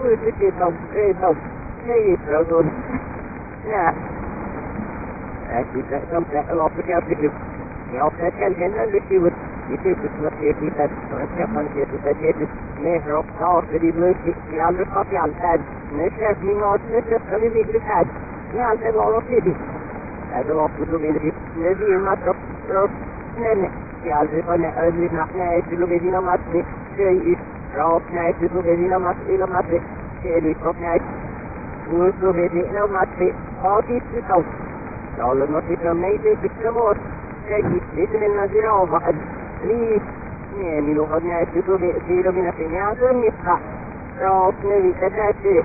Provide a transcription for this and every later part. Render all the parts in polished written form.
Uitetään, ei on. Ja. Sitten on se loppukäytetty. Ja on se kälkeen lyhyt. Itse kun siitä, että on sitä tietysti ne rokkaa, eli myöskin ja nyt asian tämän. Ne se minua on se oli viityhän. Ja se on siitä. Ja loppu tuli ne viimat ne. Ja se on ne ei tuli siinä matsi. Se ei näitä tuli siinä matsi. Eli näitä. Tuli siinä matsi. Haakitsi kautta. Ja olemme sitten meitä pitkä vuosi. Sitten mennään siinä omaan. Niin, minun on näytty tuli siitä minä sinä tunnista. Ne mitä täytyy.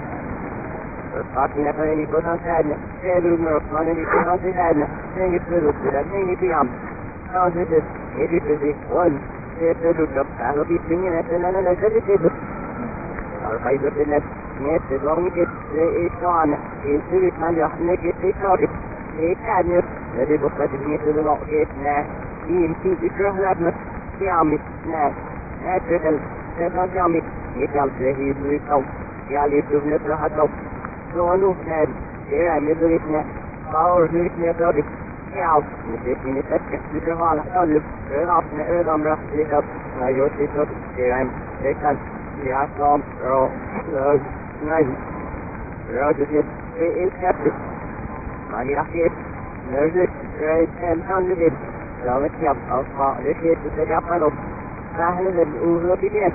Minä päin kosan säännä. Se ymmärrä, niin kosan säännä. Nengi pyrustella, nengi pian. On se esitysi on. Se pyrustella, täällä pitkin että näin selitys. Alkaisin sinne miettiä longit, se ei saana. Ei syytän ja nekin ei saadi. Ei käännyt. Ja se koskaisin miettiä longit nää. Niin, siitä lämmöt kiamit näet. Näetkö se on kiamit. Mikä on se hiivyykau. Ja liittyvät rahatau. Se on näet. Eläimet ylit näet. Kaur ylit näet odit. Ja se sinne tätkästi se haala tallu. Öläpne ölämrä. Sitä mä josti tot. Eläim. Sekään. Ja saam. Näin. Rautuset. Se ei käppi. Maniakkeet. Nörsyt. Röitsen sannyvit. Lavet ja alkaa lyhyesti se japanu. Vähäinen uhlopinen.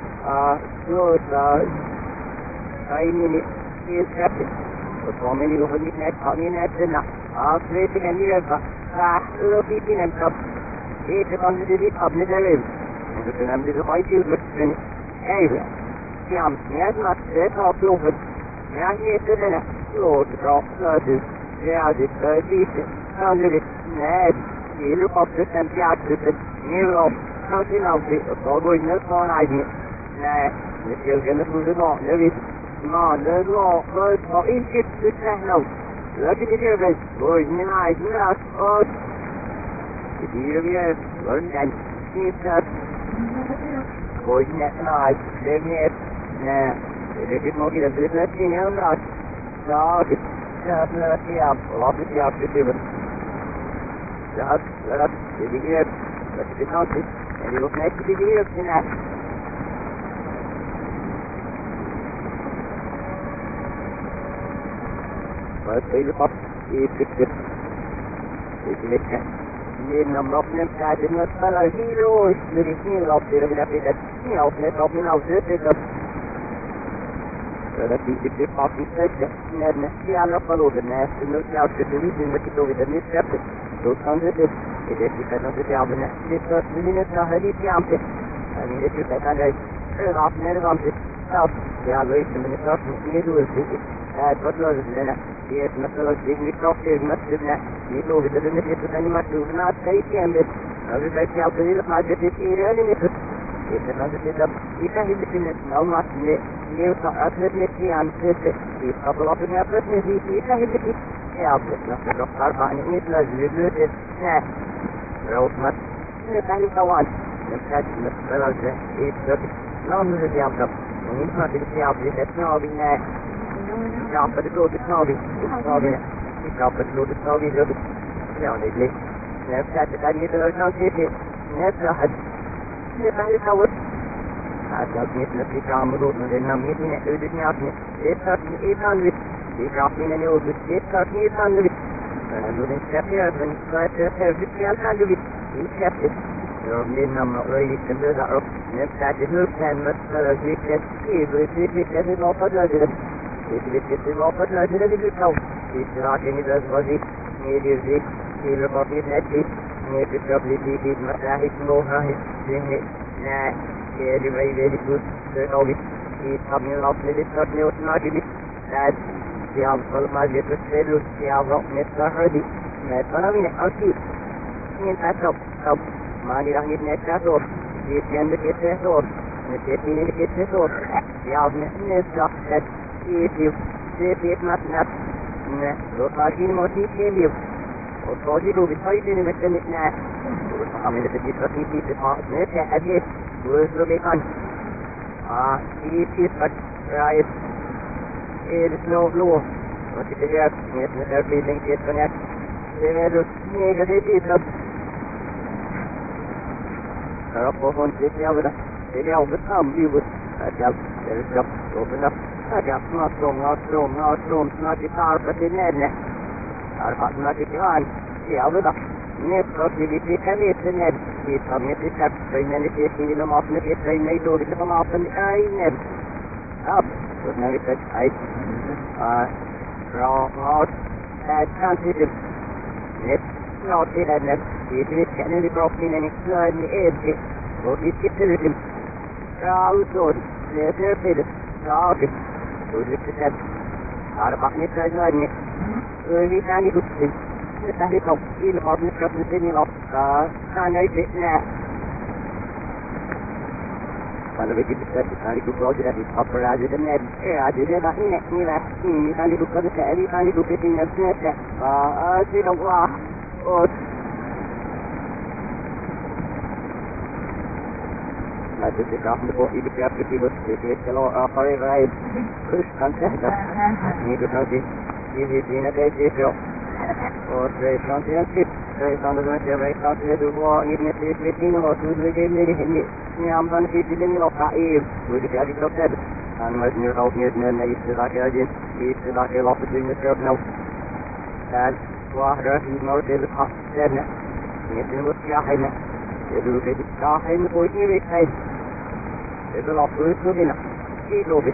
Saimini kieltäppi. Suomeni luhunit näyttänä. Sveitinen nieltä. Vähäinen kap. Siitä on nyt abnedelen. Mutta se nämä se vai silmätsen. Ei. Siam, näet se saa pluhut. Ja hiettelänä. Luotra. Löytyy. Reaasit. Viisi. Sannyrit. Näet. Ilupopsysten piaksysten milloin on sinausi, toivoin nyt on aini. Nää, nyt jälkeen tuli levis. Ne loo inkitty sähnau. Läpi terveys, voin minä aina oot. Hirviö, londän, niistä. Voin näin, leviet. Nää, edekit mokita pysyttiin helmaat. Saakit, sähnöötiä, lapit ja pysyvät. Jahat, jadi kita nanti, jadi lu naik di video sini. Baik, lepas itu ini nomor kita dengan salah hero, jadi ini lapor kita tidak ini lapor kita. Tapi itu pasti saja, nanti anak perlu dengan nanti aku tulis kita dengan siapa. Dokan itu, itu kita nanti siapa kita ini sahari siapa, ini itu kita ada, apa nanti ya loh itu kita ini dulu sih, betul betul, dia masalah ini profil maksudnya, itu kita ini kita ini masuk nanti siapa, tapi saya apa ini macam ini itu nanti kita hidup ini, nama ini saat ini siapa, kita kalau punya presisi kita hidup ya betul, dokter banyak ini lazim itu, nah, rawat, ini tadi kawan, nanti masalah itu, nama siapa, ini nanti siapa, itu nabi nah, siapa itu nabi, siapa itu nabi itu, ya ini, nanti tadi itu nanti ini tadi kawan, ada nanti kamu nanti namanya ini namanya, itu nanti Ikapin ini udah kita sandwich. Lalu siapa yang saya bikin sandwich? Siapa? Jadi nama orang itu adalah nanti itu kan masalah kita itu apa lagi? Itu apa lagi di kau? Itu ini dah bagi ini ini bagi nanti ini kita beli masalah itu ini. Nah, jadi very good. Jadi ini kami lakukan itu nanti. Siap kalau masih terus siap net hari, net mana ni asli, ni tak mari lagi net terus, di sini kita terus, net ini kita terus, siap net dah, ini net, net, lagi mesti kiri, atau jadi bisa ini net, kami ada di sini net ada, dua lebih kan, ini Right. It's no blue. What is it? It's not everything is connected. There is negative. Rapport till jag bestämde ju att jag ska öppna. Jag snart gitarr till närne. Jag har snart gitarr. Jag vet att nästa vi kan lite ned. Vi tar med till kapten men det är inte de öppnar det sig med då det kommer öppna nej. Ja, så när vi tar nej. Bra. Det kan inte det. Ja, det är det. Det kan inte bra in en slide med det. Och det sitter ut. Ja, utåt. Det är det. Ja, okej. Så det är det. Har bara inte så här. Vi kan inte ut. Det är det kom. I det bara ska det se upp. Kan jag inte nä. Kalau begitu kita cari buku jadi apa aja dan ada dia dah ni lah. Ni kan buku tu saya kan buku tinggal saja. Tidak wah. Oh. Nanti kita ambil hidup yang kita buat kalau apa yang terus kan saya ni tu nanti ini nak jadi oh saya nanti saya sambil saya sampai dua ini ini waktu ini amban kita ni lokai boleh jadi dokter dan macam ni istilah aja istilah kelop jenis kerana dan wah dah mau dia khasnya ni tu siapa jadi kita siapa boleh ni itu lalu itu ni nak itu lebih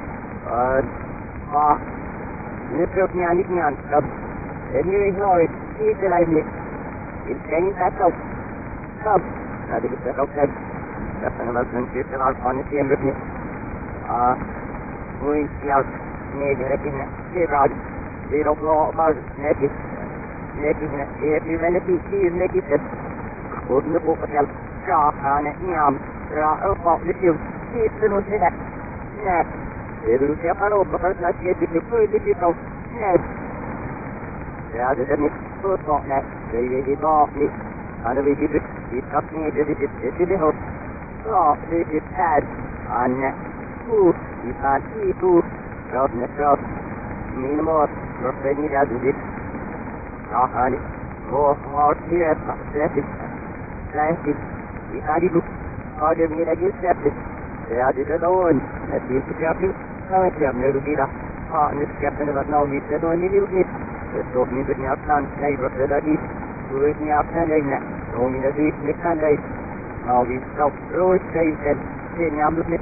ini perutnya ni kan ini lagi itu lagi ini tak tahu ada kita tahu kan tapi langsung kita lakukan ini yang begini mungkin siap ni dia kena siap dia lokal mas ni ni mana sih ni kita untuk bukan cakap ni am apa itu itu nusilah nah itu siapa lo bakal lagi di tahu nah ya ada ni tuh nah jadi di bawah ni ada begitu di atas ni jadi di hot oh di pad anak di tadi itu terus terus minum terus ini ada di ni mau dia plastik di tadi tu ada ni lagi plastik ya di daun nanti siap ni rugi dah ni siap ni nak kita tu ni rugi so ni penyiapan saya berada di penyiapan lainnya so ni lagi lekan lagi mau kita terus saya nyamuk ni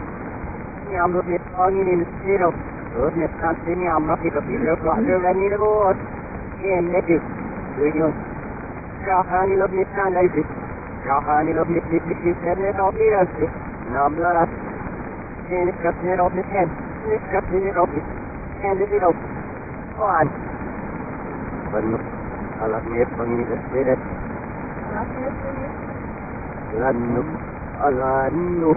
pangin zero terus ni kanti ni amrak kita pilih keluar ni terus ini tu tujuh kahani lebih kan lagi kahani lebih ni tak biasa 16 ini kapten of the head this kapten of the hand it up on penuh alatnya pengiris beres lanu alanu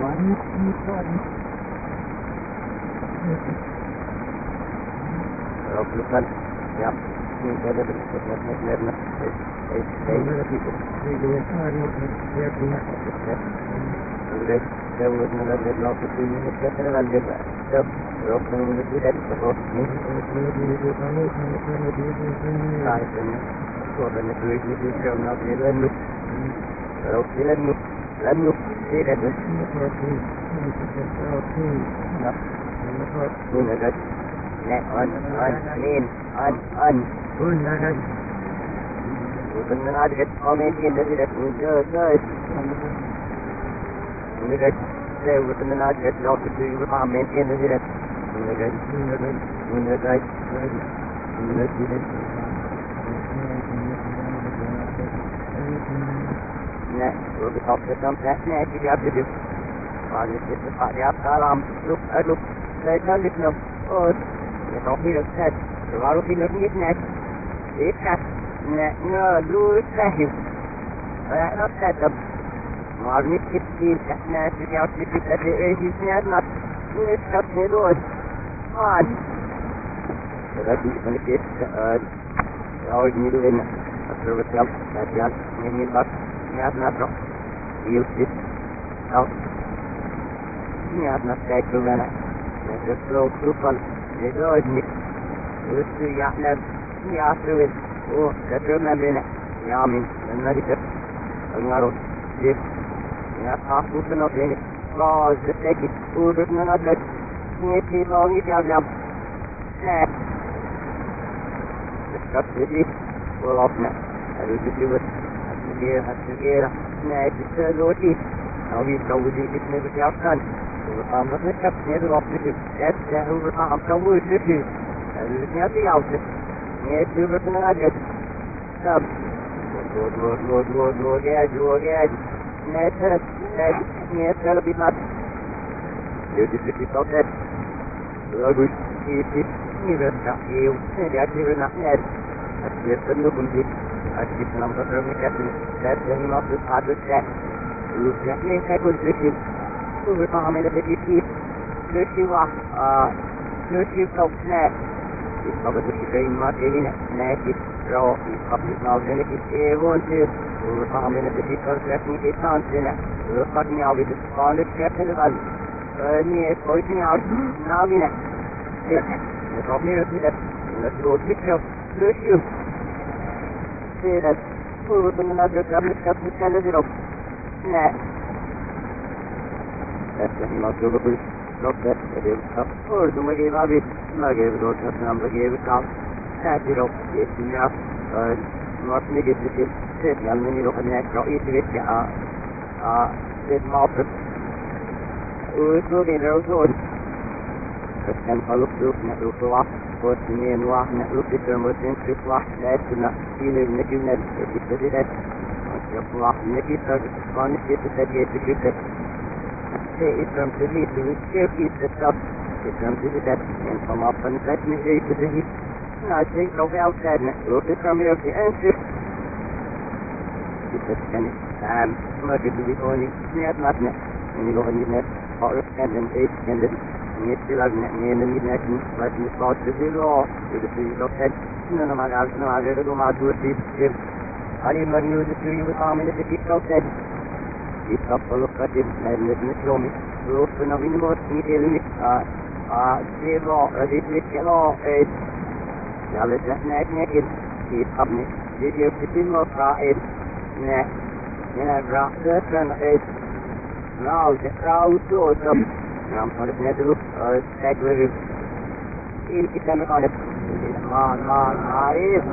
Robukan siap ini ada berikutnya sudah jauh mengajar laut ini kita lanjut jauh rokan itu dari terus ini kaitannya sudah negeri itu kerana lalu lalu tidak gunakan net on gunakan bukan ada komen yang tidak guys gunakan saya bukan ada laut itu komen yang tidak gunakan nah lebih tak sampai dia ada kalau kita pakai dalam look saya kan lihat oh ya tapi lihat baru pilih net ikat net dulu sahih nak tetap magnet kecil net dia kita ada net nak ikat dulu kan jadi sedikit awal ini dulu ni terus kita ini bak nak use this out ini nak saya keluar تسلو كفل لدودني وسو يحلب يعسوي وكترنا بنا يامين النجد المرض جيب يا حاسوسنا بنا باز تتكي ودتنا ندلت نيتي لوني جاب تسكتلي ولطنا الوجود السجيرة نايت السلوتي أو يسوي اسمه بتاعكان وطامت نكب نيد ربك أتاه وطعم سوي لك النبي عوضك نيت بتنا أجد سب وجاج نيت بمات يدي في صوتك لقول كيف نبدأ يوم نجاتي بنحناد أتبسل بندي أجيب نمبر رميكاتي تاتني مصر عدد تات وجهني كل ذكي وطعمل ذكي ذكي واحد ذكي صوتنا يصبت في ما تهينا ناكي روحي قبل ناظرك إيوان تير وطعمل ذكي كرساتني إيسان سنة وقدني عبد الصالح كافل الغل فأني أسويتني عبد نامنا نطبني رسلت ونسلوت بكرة ذكي سيرت وطلنا ذكي قبل كافل كالذرب لا أستهي مطلوب كل ربط أدب أرد مجيب عبيد ما جيب روت أسنام بجيب كام تأتي رب يسمع نوصني جد لكي سيد يالمني روح ناك رئيس بيتك سيد معطب ويسوغي الرسول فكان خلق روح نقلوك واحد وسنين واحد نقلوك ترموتين في واحد لا يسمع فيني بنكي من الكتابات يطلع نكي ترقان في تسجيل بكتاب إسلام تزيد وكيف يتساب إسلام تزيد إن فما فنفت من جيد تزيد نعطي كوفي أوتادنا وإسلام يوكي أنسف يتسكني عام ما قد بيقوني سنيات ماتنا من لغة الناس أعرف كان إيش كان يتلقنا من الناس لكن صوت تزيلوا يدفعي لوكاد إننا مع العالسنا مع غيره ومع دورتي علي مريو ذكري وطعمل ذكي كوكاد يتقبل قدم من يومي وصفنا من موسمي تلمي سيبا رديت لكلا إيد يالي جهنا اتنكد يتقبني يجيب كتين وقائد نهبرا سكن إيد ناو تقراو توتم نعم صارت ندرو استقبل الكتاب قالت عارف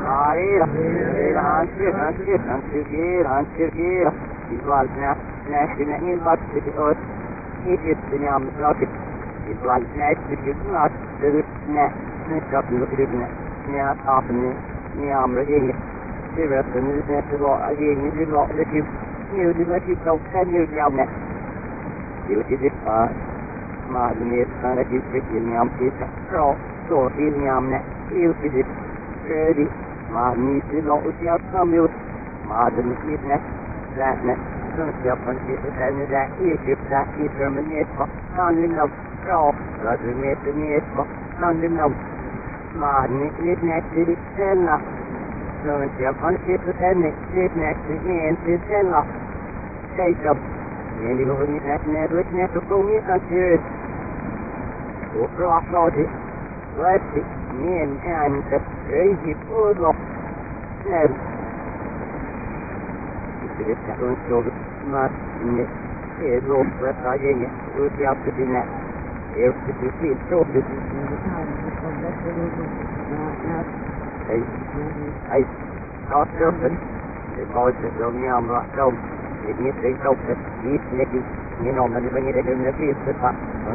هانشير يطلع ناس نحن بس بتقول كيف الدنيا متلاقي يطلع ناس بتجمع درسنا نشاط نقربنا ناس عارفني نعم رجينا سيرة ناس تبغى أجينا تبغى لكن يودي ما تبغى كان يرجعنا يودي ما دنيا أنا كيف نعم كيف so ilmiamne ilkidip ödi magnisi lo utiyatsamıyor mademikne lähne sunsiyapan kişilerini de ilkipte ilkirmeniyetma sanlimnav rao radümetniyetma sanlimnav magnikne tilsenna sunsiyapan kişilerini tilsenna seykab yeni luhunitne rütne tukumi kansiris وفرع صوتي وأتي من أنت ريجي فوضى نب يتبتحون شوق ما يدوب بطاجية ويتيابتنا يفتي في شوق أي أصرفت القوة الدنيا أمرأ شوق يتنسي شوق يتنسي ينوم من بني من في الصفة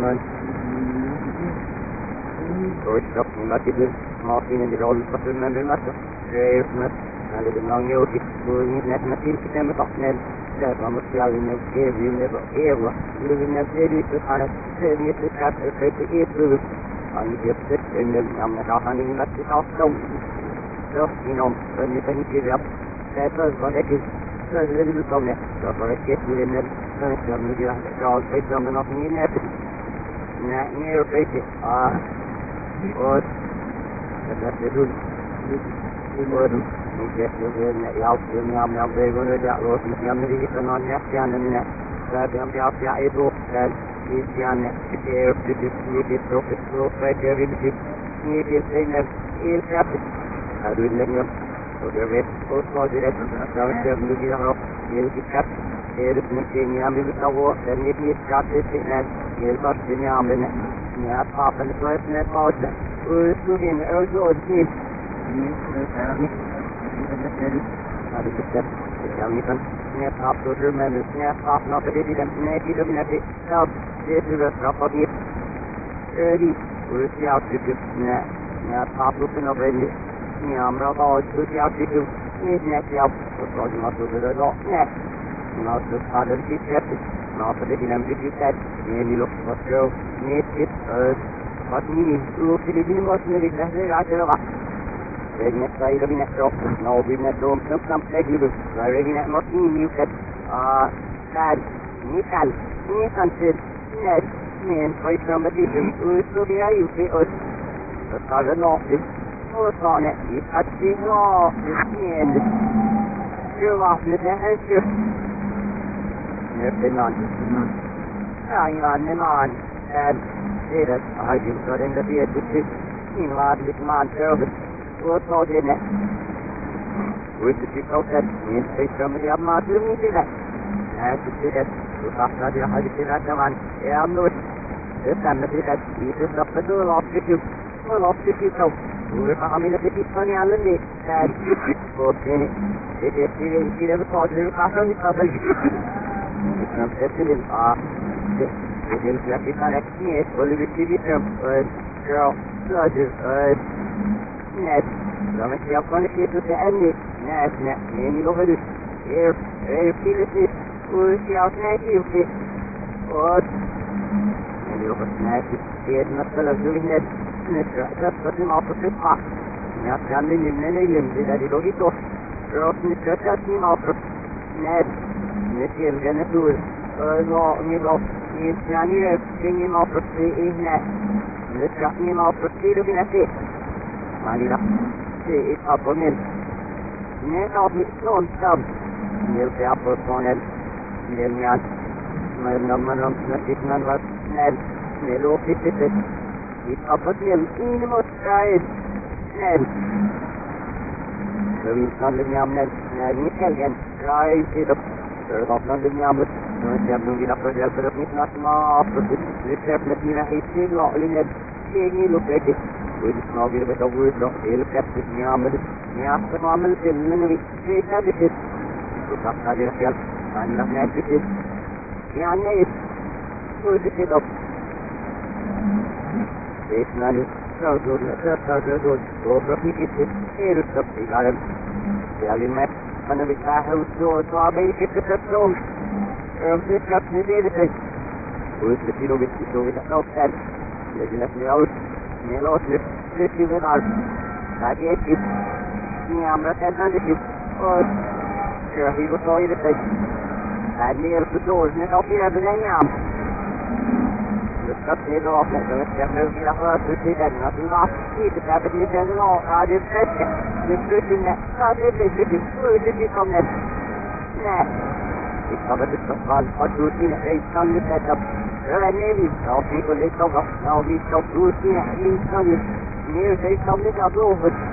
ويشرب ما تدل ما فينا نقول الفصل من المسح شايفنا على دماغي وكيف ناس مثيل كتاب مطحنين لا ما مصير لنا كيف ينبغى إيوه اللي بنفسي سبحانه سيدي سكات الخيط إيوه أنا جبت إن الأمر عشان المسح عصام شوف ينوم فني كذا سافر ولكن سافر بالقوة سافر كيف لأن سافر من جهة قال فيصل من أصلين نفس نير فيصل और तदुल और मुझे जो याव में हम बेगों ने जा रोज में हमने ये बनाने क्या नहीं है क्या हम क्या ये दो Isianne, Euptydys, Nipis, Rufus, Rufus, Euripides, Nipis, Einer, Ilkapis, Adullenio, Odervet, Osmodiret, Asauster, Lugiro, Ilkikat, Erus, Nukiniam, Ilkavo, Nipis, Katis, Inet, Ilkos, Diniamen, Niat, Papen, Swesnet, Mausa, Urslugin, Erzod, Nip, Nip, Snap up to remember, snap up not a bit of snap, you don't have it. Help, this is a drop of it. Early, we'll see out to do snap. Snap up looking over it. Yam roll, we'll see out to do. Need neck help, we're talking about the dog neck. Not the father, she kept it. Not the bit of them, you said. Maybe look for girl, need it, but me, look at it, you must need it, that's it, I tell you. Regnet säger vi nästa upp, nå vi nästa om snabbt lägger du. Så regnet måste in ju att där ni kan se när men för som det blir så det är ju för oss. Så tar det nog och så när vi att det har men ju vad det är ju det är något ja nej man det är har ju så den det är det in vad det man kör och så det är och det tycker jag att ni ska komma jag måste ju inte det är det så fast jag har det där man är ändå det stämmer till att det är stoppet och loppet så och har mina petitioner i alla det är och det är det så det passar inte att det kan sätta det det är ju att det kan räkna och det blir ju girl så nej, dan is jouw kwaliteit tot de einde. Nee, niet over dus. Hier, viel het niet. Hoe is jouw snijtje? Goed. En die over snijtje. Hier, dat zelf doe ik net. Dat is hem altijd goed af. Ja, kan die niet nemen. Dat is ook niet toch. Roos niet, dat is niet altijd. Nee, niet heel gerne doen. Zo, niet op. Niet, ja, niet. Ding niet altijd. Nee. Dat gaat niet altijd. Dat is niet. Manila, det är abonnent. Nej, av mitt ståndskap. Helt är abonnent. Nämligen, när man snackar man var snäll. Snäll och fittigt. Det är abonnent. Ingen måste säga snäll. Så vi kan bli nämligen när ni helgen. Jag är inte då. Så då kan bli nämligen. Nu är det nog att jag för att mitt nattmat. Det är med mina hittil och linjer. Ingen lukt. ويسمعوا بيتوجه له الكابتن يعمل من في ثابت وصح هذه الأشياء عندنا نعرف يعني إيش كده إيشنا للتردد وبرفيق إيه التفصيل على يعني ما أنا بتاعه وصعبين كده تفصيل في كابتن بيدك ويستفيدوا بتاعه ثاني لكن أسمعوا Melos lyfti vid allt. Där är ett ni andra tändande typ. Och kör hit och ta i det sig. Här ner på dåren och fyra bedängan. Du ska se då att jag ska vilja höra ut i den. Att du var lite där på det sen då. Ja, det är fräcka. Det är flyttande. Ja, det är flyttande som det. Nej. Det ska väl inte fall. Att du inte kan du sätta Maybe I'll people they talk about now these stuff rules here in Sunday. Near they come they got over.